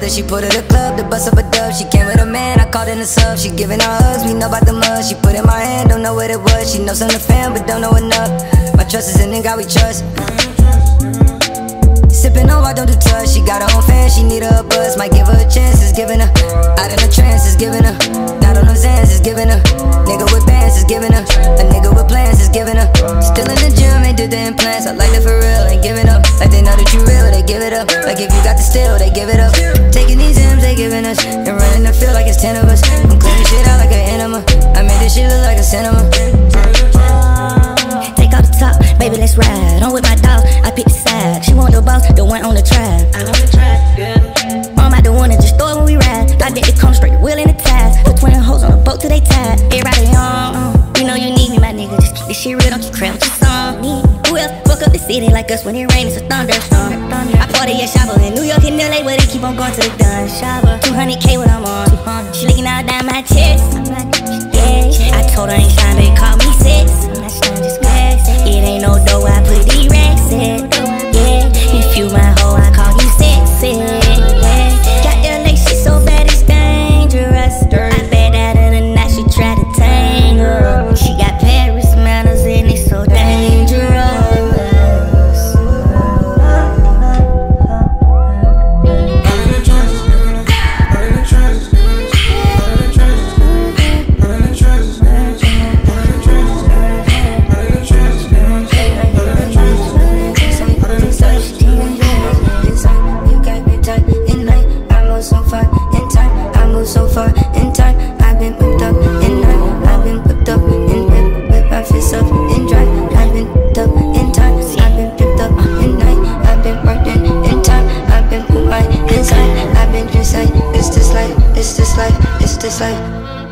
brother, she put her to the club to bust up a dub. She came with a man, I called in the sub. She giving her hugs, we know about the mud. She put in my hand, don't know what it was. She knows some of the fam, but don't know enough. My trust is in the God we trust. Sippin' on, I don't do touch. She got her own fan, she need her a buzz. Might give her a chance, it's giving her. Out in the trance, it's giving her. Not on those hands, it's giving her. Nigga with bands, it's giving her. A nigga with plans, it's giving her. Still in the gym, ain't did the implants. I like it for real, ain't giving up. Like they know that you real, they give it up. Like if you got the steal, they give it up. Taking these M's, they giving us. And running the field like it's 10 of us. I'm cleaning shit out like an enema. I made this shit look like a cinema. Take off the top, baby, let's ride. I'm with my dog, I pick the side. She want the boss, the one on the track. I on the track, yeah. I'm out the one that just throw it when we ride. I did it come straight, wheel in the ties. Put 20 hoes on the boat till they tied. Everybody on, you know you need me, my nigga. Just keep this shit real, don't you crap with your song. Who else fuck up the city like us when it rain, it's a thunderstorm. I party at Shabba in New York and LA, where they keep on going to the dun. Shabba, 200K when I'm on. She licking all down my chest. Yeah, I told her I ain't shine, they call me sex. It ain't no dough, I put these racks in. Yeah, if you my hoe, I call you sexy. Yeah, got that like she so bad it's dangerous. I bet out of the night she try to tangle. She got Paris manners and it's so dangerous. So far in time, I've been whipped up in night. I've been whipped up in whip my fists up in dry. I've been whipped up in time. I've been whipped up in night. I've been working in time. I've been put my inside. I've been inside. It's this life. It's this life. It's this life.